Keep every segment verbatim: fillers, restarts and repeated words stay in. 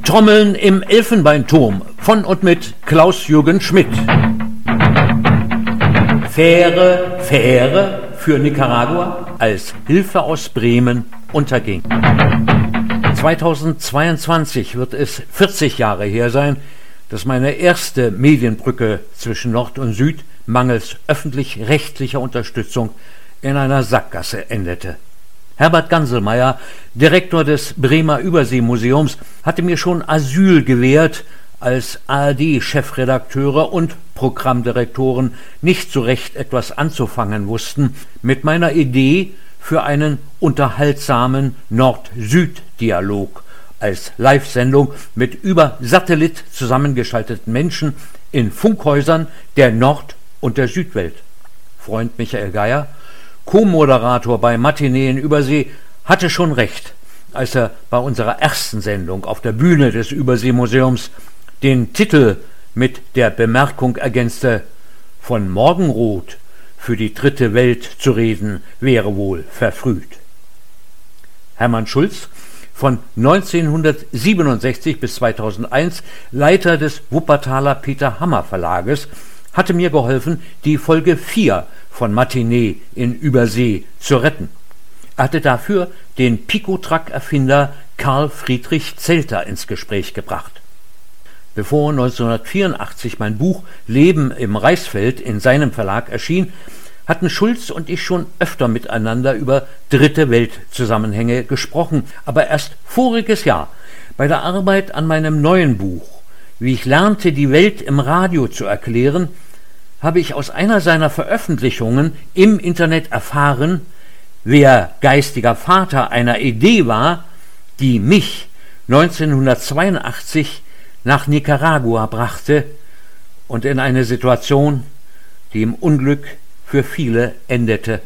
Trommeln im Elfenbeinturm von und mit Klaus-Jürgen Schmidt. Fähre, Fähre für Nicaragua, als Hilfe aus Bremen unterging. zweitausendzweiundzwanzig wird es vierzig Jahre her sein, dass meine erste Medienbrücke zwischen Nord und Süd mangels öffentlich-rechtlicher Unterstützung in einer Sackgasse endete. Herbert Ganselmeier, Direktor des Bremer Überseemuseums, hatte mir schon Asyl gewährt, als A R D-Chefredakteure und Programmdirektoren nicht so recht etwas anzufangen wussten mit meiner Idee für einen unterhaltsamen Nord-Süd-Dialog als Live-Sendung mit über Satellit zusammengeschalteten Menschen in Funkhäusern der Nord- und der Südwelt. Freund Michael Geier, Co-Moderator bei Matinee in Übersee, hatte schon recht, als er bei unserer ersten Sendung auf der Bühne des Überseemuseums den Titel mit der Bemerkung ergänzte: Von Morgenrot für die dritte Welt zu reden, wäre wohl verfrüht. Hermann Schulz, von neunzehnhundertsiebenundsechzig bis zweitausendeins Leiter des Wuppertaler Peter Hammer Verlages, hatte mir geholfen, die Folge vier von Matinee in Übersee zu retten. Er hatte dafür den Pico-Truck-Erfinder Karl Friedrich Zelter ins Gespräch gebracht. Bevor neunzehnhundertvierundachtzig mein Buch Leben im Reisfeld in seinem Verlag erschien, hatten Schulz und ich schon öfter miteinander über dritte Weltzusammenhänge gesprochen, aber erst voriges Jahr bei der Arbeit an meinem neuen Buch, wie ich lernte, die Welt im Radio zu erklären, habe ich aus einer seiner Veröffentlichungen im Internet erfahren, wer geistiger Vater einer Idee war, die mich neunzehnhundertzweiundachtzig nach Nicaragua brachte und in eine Situation, die im Unglück für viele endete.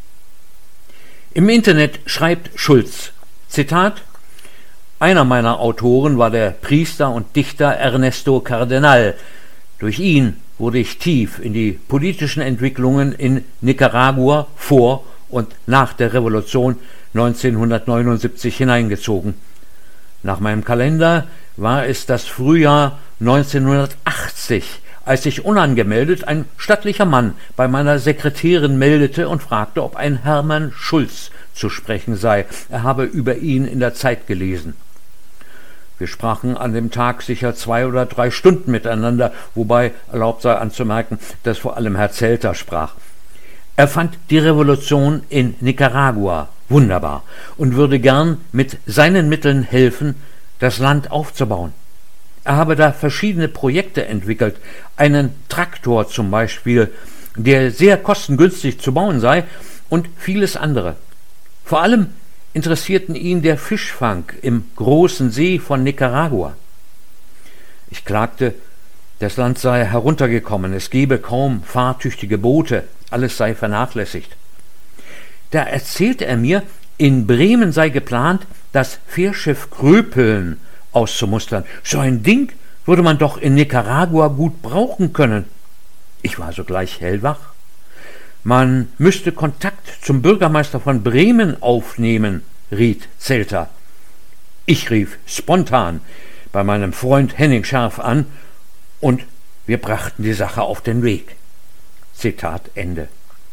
Im Internet schreibt Schulz, Zitat: Einer meiner Autoren war der Priester und Dichter Ernesto Cardenal. Durch ihn wurde ich tief in die politischen Entwicklungen in Nicaragua vor und nach der Revolution neunzehnhundertneunundsiebzig hineingezogen. Nach meinem Kalender war es das Frühjahr neunzehnhundertachtzig, als sich unangemeldet ein stattlicher Mann bei meiner Sekretärin meldete und fragte, ob ein Hermann Schulz zu sprechen sei. Er habe über ihn in der Zeit gelesen. Wir sprachen an dem Tag sicher zwei oder drei Stunden miteinander, wobei erlaubt sei anzumerken, dass vor allem Herr Zelter sprach. Er fand die Revolution in Nicaragua wunderbar und würde gern mit seinen Mitteln helfen, das Land aufzubauen. Er habe da verschiedene Projekte entwickelt, einen Traktor zum Beispiel, der sehr kostengünstig zu bauen sei, und vieles andere. Vor allem interessierten ihn der Fischfang im großen See von Nicaragua. Ich klagte, das Land sei heruntergekommen, es gebe kaum fahrtüchtige Boote, alles sei vernachlässigt. Da erzählte er mir, in Bremen sei geplant, das Fährschiff Kröpeln auszumustern. So ein Ding würde man doch in Nicaragua gut brauchen können. Ich war sogleich hellwach. Man müsste Kontakt zum Bürgermeister von Bremen aufnehmen, riet Zelter. Ich rief spontan bei meinem Freund Henning Scharf an und wir brachten die Sache auf den Weg. Zitat Ende.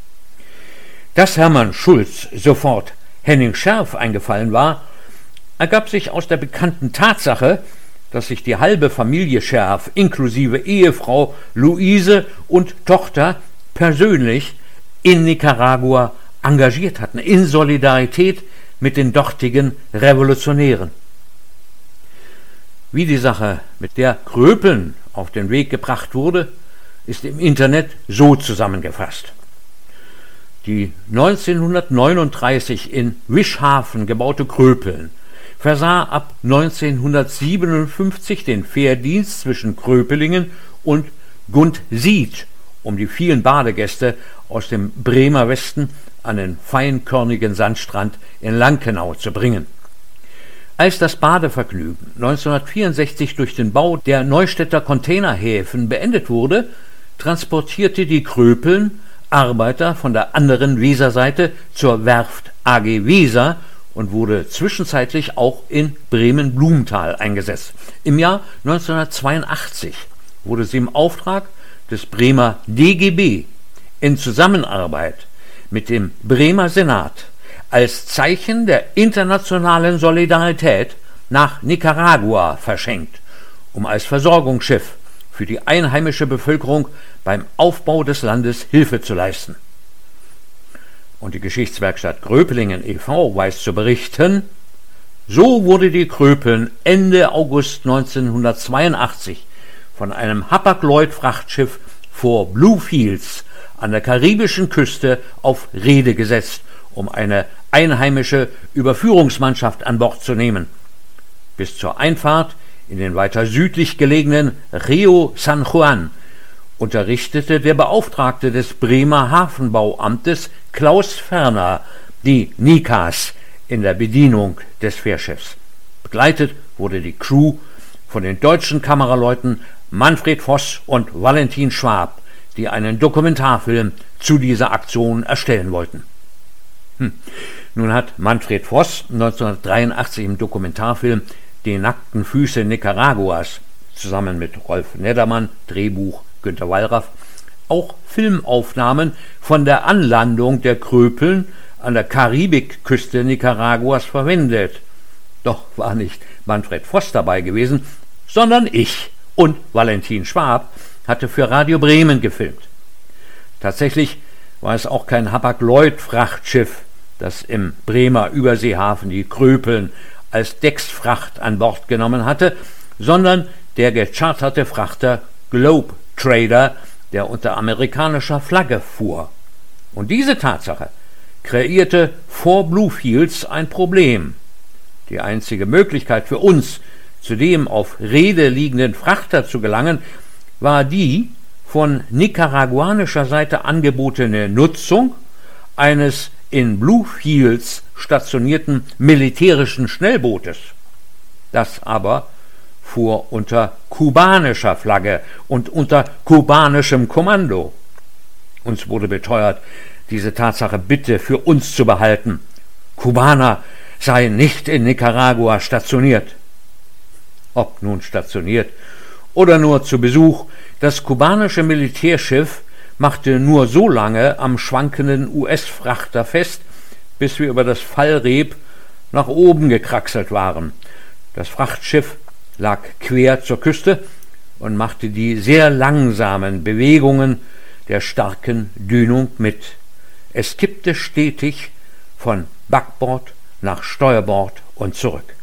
Dass Hermann Schulz sofort Henning Scharf eingefallen war, ergab sich aus der bekannten Tatsache, dass sich die halbe Familie Scharf inklusive Ehefrau Luise und Tochter persönlich in Nicaragua engagiert hatten, in Solidarität mit den dortigen Revolutionären. Wie die Sache mit der Kröpeln auf den Weg gebracht wurde, ist im Internet so zusammengefasst. Die neunzehnhundertneununddreißig in Wischhafen gebaute Kröpeln versah ab neunzehnhundertsiebenundfünfzig den Fährdienst zwischen Kröpelingen und Guntsied, um die vielen Badegäste aus dem Bremer Westen an den feinkörnigen Sandstrand in Lankenau zu bringen. Als das Badevergnügen neunzehnhundertvierundsechzig durch den Bau der Neustädter Containerhäfen beendet wurde, transportierte die Kröpeln Arbeiter von der anderen Weserseite zur Werft A G Weser, und wurde zwischenzeitlich auch in Bremen-Blumenthal eingesetzt. Im Jahr neunzehnhundertzweiundachtzig wurde sie im Auftrag des Bremer D G B in Zusammenarbeit mit dem Bremer Senat als Zeichen der internationalen Solidarität nach Nicaragua verschenkt, um als Versorgungsschiff für die einheimische Bevölkerung beim Aufbau des Landes Hilfe zu leisten. Und die Geschichtswerkstatt Gröpelingen e V weiß zu berichten: So wurde die Gröpeln Ende August neunzehnhundertzweiundachtzig von einem Hapag-Lloyd-Frachtschiff vor Bluefields an der karibischen Küste auf Reede gesetzt, um eine einheimische Überführungsmannschaft an Bord zu nehmen. Bis zur Einfahrt in den weiter südlich gelegenen Rio San Juan unterrichtete der Beauftragte des Bremer Hafenbauamtes Klaus Ferner die Nikas in der Bedienung des Fährschiffs. Begleitet wurde die Crew von den deutschen Kameraleuten Manfred Voss und Valentin Schwab, die einen Dokumentarfilm zu dieser Aktion erstellen wollten. Hm. Nun hat Manfred Voss neunzehnhundertdreiundachtzig im Dokumentarfilm Die nackten Füße Nicaraguas zusammen mit Rolf Neddermann, Drehbuch Günter Wallraff, auch Filmaufnahmen von der Anlandung der Gröpeln an der Karibikküste Nicaraguas verwendet. Doch war nicht Manfred Voss dabei gewesen, sondern ich, und Valentin Schwab hatte für Radio Bremen gefilmt. Tatsächlich war es auch kein Hapag-Lloyd-Frachtschiff, das im Bremer Überseehafen die Gröpeln als Decksfracht an Bord genommen hatte, sondern der gecharterte Frachter Globe Trader, der unter amerikanischer Flagge fuhr. Und diese Tatsache kreierte vor Bluefields ein Problem. Die einzige Möglichkeit für uns, zu dem auf Reede liegenden Frachter zu gelangen, war die von nicaraguanischer Seite angebotene Nutzung eines in Bluefields stationierten militärischen Schnellbootes. Das aber fuhr unter kubanischer Flagge und unter kubanischem Kommando. Uns wurde beteuert, diese Tatsache bitte für uns zu behalten. Kubaner seien nicht in Nicaragua stationiert. Ob nun stationiert oder nur zu Besuch, das kubanische Militärschiff machte nur so lange am schwankenden U S-Frachter fest, bis wir über das Fallreb nach oben gekraxelt waren. Das Frachtschiff lag quer zur Küste und machte die sehr langsamen Bewegungen der starken Dünung mit. Es kippte stetig von Backbord nach Steuerbord und zurück.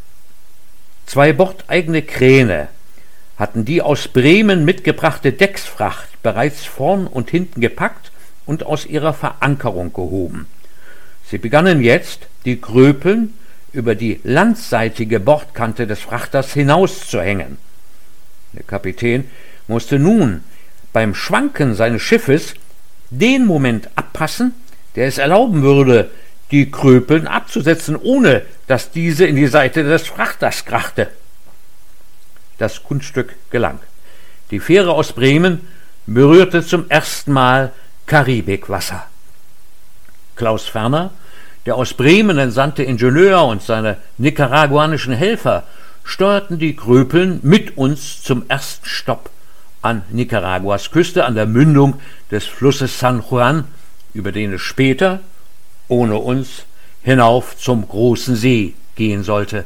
Zwei bordeigene Kräne hatten die aus Bremen mitgebrachte Decksfracht bereits vorn und hinten gepackt und aus ihrer Verankerung gehoben. Sie begannen jetzt, die Gröpeln über die landseitige Bordkante des Frachters hinauszuhängen. Der Kapitän musste nun beim Schwanken seines Schiffes den Moment abpassen, der es erlauben würde, die Gröpeln abzusetzen, ohne dass diese in die Seite des Frachters krachte. Das Kunststück gelang. Die Fähre aus Bremen berührte zum ersten Mal Karibikwasser. Klaus Ferner, der aus Bremen entsandte Ingenieur und seine nicaraguanischen Helfer steuerten die Gröpeln mit uns zum ersten Stopp an Nicaraguas Küste an der Mündung des Flusses San Juan, über den es später, ohne uns, hinauf zum großen See gehen sollte.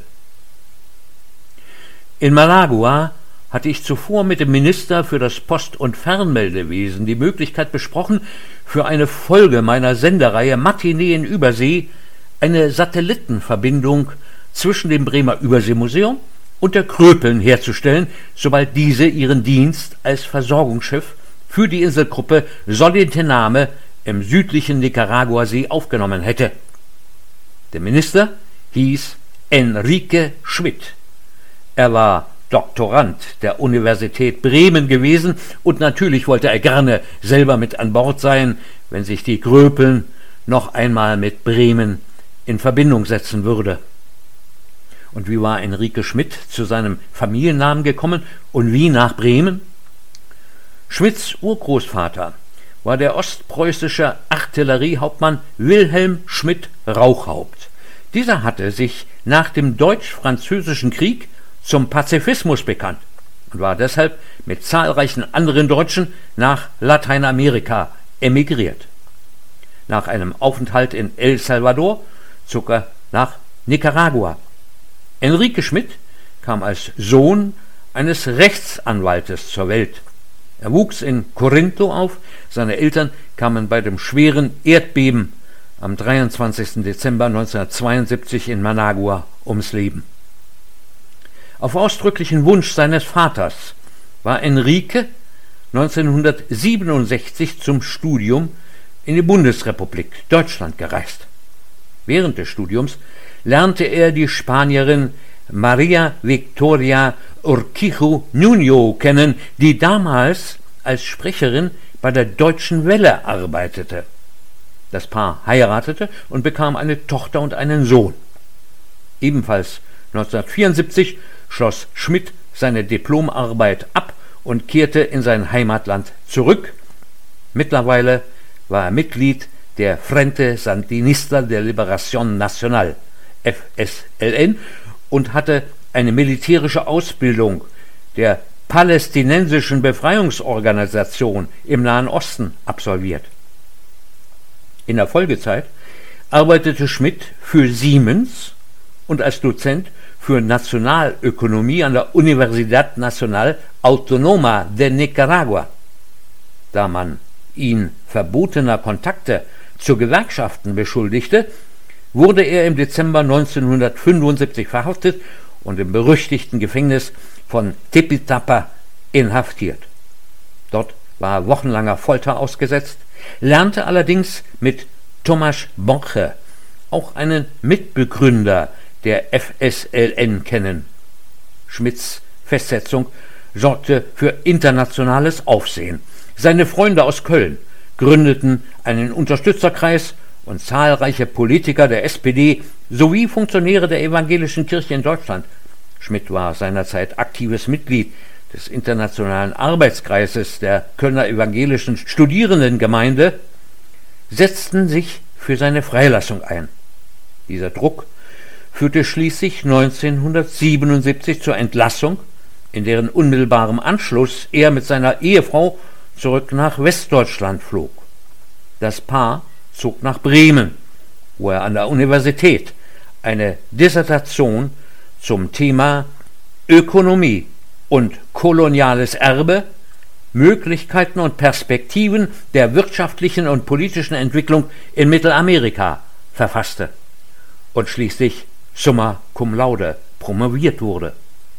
In Managua hatte ich zuvor mit dem Minister für das Post- und Fernmeldewesen die Möglichkeit besprochen, für eine Folge meiner Sendereihe Matinee in Übersee eine Satellitenverbindung zwischen dem Bremer Überseemuseum und der Gröpeln herzustellen, sobald diese ihren Dienst als Versorgungsschiff für die Inselgruppe Solintename im südlichen Nicaraguasee aufgenommen hätte. Der Minister hieß Enrique Schmidt. Er war Doktorand der Universität Bremen gewesen und natürlich wollte er gerne selber mit an Bord sein, wenn sich die Gröpeln noch einmal mit Bremen in Verbindung setzen würde. Und wie war Enrique Schmidt zu seinem Familiennamen gekommen und wie nach Bremen? Schmidts Urgroßvater war der ostpreußische Artilleriehauptmann Wilhelm Schmidt Rauchhaupt, Dieser hatte sich nach dem Deutsch-Französischen Krieg zum Pazifismus bekannt und war deshalb mit zahlreichen anderen Deutschen nach Lateinamerika emigriert. Nach einem Aufenthalt in El Salvador zog er nach Nicaragua. Enrique Schmidt kam als Sohn eines Rechtsanwaltes zur Welt. Er wuchs in Corinto auf, seine Eltern kamen bei dem schweren Erdbeben am dreiundzwanzigsten Dezember neunzehnhundertzweiundsiebzig in Managua ums Leben. Auf ausdrücklichen Wunsch seines Vaters war Enrique neunzehnhundertsiebenundsechzig zum Studium in die Bundesrepublik Deutschland gereist. Während des Studiums lernte er die Spanierin Maria Victoria Urquijo Nuño kennen, die damals als Sprecherin bei der Deutschen Welle arbeitete. Das Paar heiratete und bekam eine Tochter und einen Sohn. Ebenfalls neunzehnhundertvierundsiebzig schloss Schmidt seine Diplomarbeit ab und kehrte in sein Heimatland zurück. Mittlerweile war er Mitglied der Frente Sandinista de Liberación Nacional, F S L N, und hatte eine militärische Ausbildung der palästinensischen Befreiungsorganisation im Nahen Osten absolviert. In der Folgezeit arbeitete Schmidt für Siemens und als Dozent für Nationalökonomie an der Universidad Nacional Autónoma de Nicaragua. Da man ihn verbotener Kontakte zu Gewerkschaften beschuldigte, wurde er im Dezember neunzehnhundertfünfundsiebzig verhaftet und im berüchtigten Gefängnis von Tipitapa inhaftiert. Dort war er wochenlanger Folter ausgesetzt, lernte allerdings mit Tomás Bonche, auch einen Mitbegründer der F S L N, kennen. Schmidts Festsetzung sorgte für internationales Aufsehen. Seine Freunde aus Köln gründeten einen Unterstützerkreis und zahlreiche Politiker der S P D sowie Funktionäre der evangelischen Kirche in Deutschland. Schmidt war seinerzeit aktives Mitglied des Internationalen Arbeitskreises der Kölner Evangelischen Studierendengemeinde, setzten sich für seine Freilassung ein. Dieser Druck führte schließlich neunzehnhundertsiebenundsiebzig zur Entlassung, in deren unmittelbarem Anschluss er mit seiner Ehefrau zurück nach Westdeutschland flog. Das Paar zog nach Bremen, wo er an der Universität eine Dissertation zum Thema Ökonomie und koloniales Erbe, Möglichkeiten und Perspektiven der wirtschaftlichen und politischen Entwicklung in Mittelamerika verfasste und schließlich summa cum laude promoviert wurde.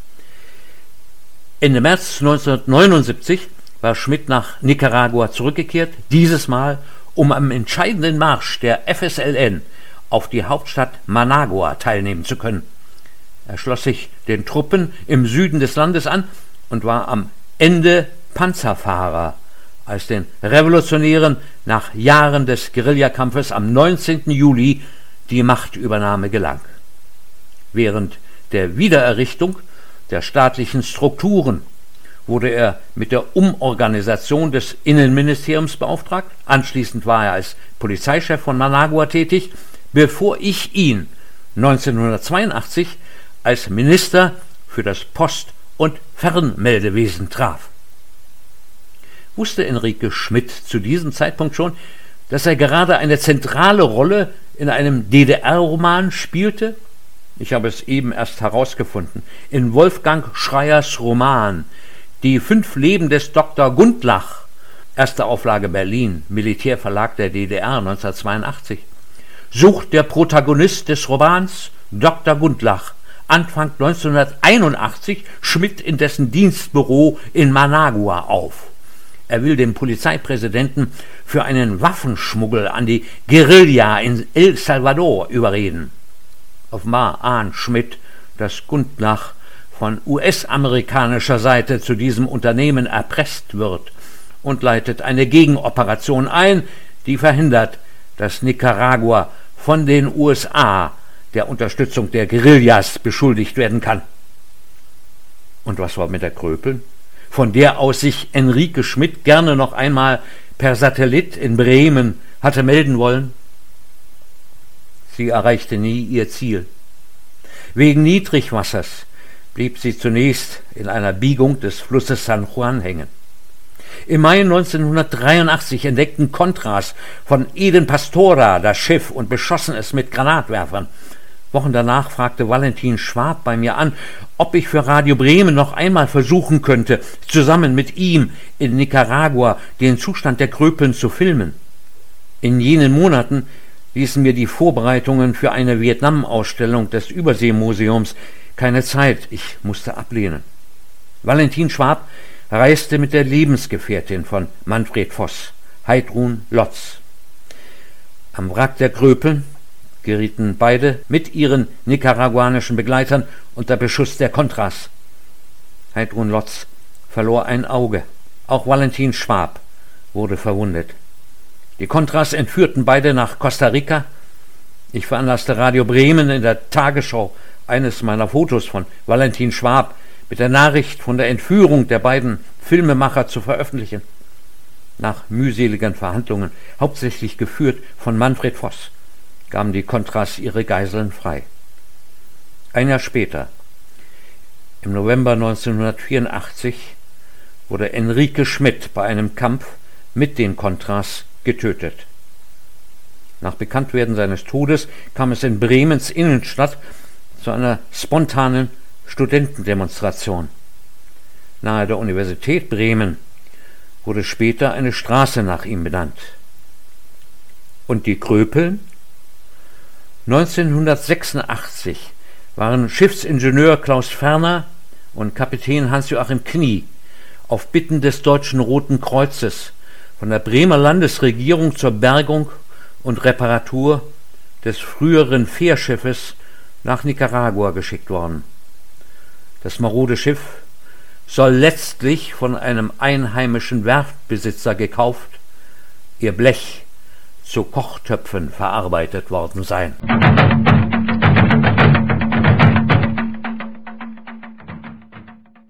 Ende März neunzehnhundertneunundsiebzig war Schmidt nach Nicaragua zurückgekehrt, dieses Mal um am entscheidenden Marsch der F S L N auf die Hauptstadt Managua teilnehmen zu können. Er schloss sich den Truppen im Süden des Landes an und war am Ende Panzerfahrer, als den Revolutionären nach Jahren des Guerillakampfes am neunzehnten Juli die Machtübernahme gelang. Während der Wiedererrichtung der staatlichen Strukturen wurde er mit der Umorganisation des Innenministeriums beauftragt. Anschließend war er als Polizeichef von Managua tätig, bevor ich ihn neunzehnhundertzweiundachtzig als Minister für das Post- und Fernmeldewesen traf. Wusste Enrique Schmidt zu diesem Zeitpunkt schon, dass er gerade eine zentrale Rolle in einem D D R-Roman spielte? Ich habe es eben erst herausgefunden. In Wolfgang Schreiers Roman Die fünf Leben des Doktor Gundlach, erste Auflage Berlin, Militärverlag der D D R neunzehnhundertzweiundachtzig, sucht der Protagonist des Romans, Doktor Gundlach, Anfang neunzehnhunderteinundachtzig Schmidt in dessen Dienstbüro in Managua auf. Er will den Polizeipräsidenten für einen Waffenschmuggel an die Guerilla in El Salvador überreden. Offenbar ahnt Schmidt, dass Gundlach von U S-amerikanischer Seite zu diesem Unternehmen erpresst wird und leitet eine Gegenoperation ein, die verhindert, dass Nicaragua von den U S A der Unterstützung der Guerillas beschuldigt werden kann. Und was war mit der Kröpeln, von der aus sich Enrique Schmidt gerne noch einmal per Satellit in Bremen hatte melden wollen? Sie erreichte nie ihr Ziel. Wegen Niedrigwassers blieb sie zunächst in einer Biegung des Flusses San Juan hängen. Im Mai neunzehnhundertdreiundachtzig entdeckten Contras von Eden Pastora das Schiff und beschossen es mit Granatwerfern. Wochen danach fragte Valentin Schwab bei mir an, ob ich für Radio Bremen noch einmal versuchen könnte, zusammen mit ihm in Nicaragua den Zustand der Kröpeln zu filmen. In jenen Monaten ließen mir die Vorbereitungen für eine Vietnam-Ausstellung des Überseemuseums keine Zeit, ich musste ablehnen. Valentin Schwab reiste mit der Lebensgefährtin von Manfred Voss, Heidrun Lotz. Am Wrack der Kröpeln gerieten beide mit ihren nicaraguanischen Begleitern unter Beschuss der Contras. Heidrun Lotz verlor ein Auge. Auch Valentin Schwab wurde verwundet. Die Contras entführten beide nach Costa Rica. Ich veranlasste Radio Bremen in der Tagesschau eines meiner Fotos von Valentin Schwab mit der Nachricht von der Entführung der beiden Filmemacher zu veröffentlichen. Nach mühseligen Verhandlungen, hauptsächlich geführt von Manfred Voss, gaben die Contras ihre Geiseln frei. Ein Jahr später, im November neunzehnhundertvierundachtzig, wurde Enrique Schmidt bei einem Kampf mit den Contras getötet. Nach Bekanntwerden seines Todes kam es in Bremens Innenstadt zu einer spontanen Studentendemonstration. Nahe der Universität Bremen wurde später eine Straße nach ihm benannt. Und die Kröpeln? neunzehnhundertsechsundachtzig waren Schiffsingenieur Klaus Ferner und Kapitän Hans-Joachim Knie auf Bitten des Deutschen Roten Kreuzes von der Bremer Landesregierung zur Bergung und Reparatur des früheren Fährschiffes nach Nicaragua geschickt worden. Das marode Schiff soll letztlich von einem einheimischen Werftbesitzer gekauft, ihr Blech zu Kochtöpfen verarbeitet worden sein.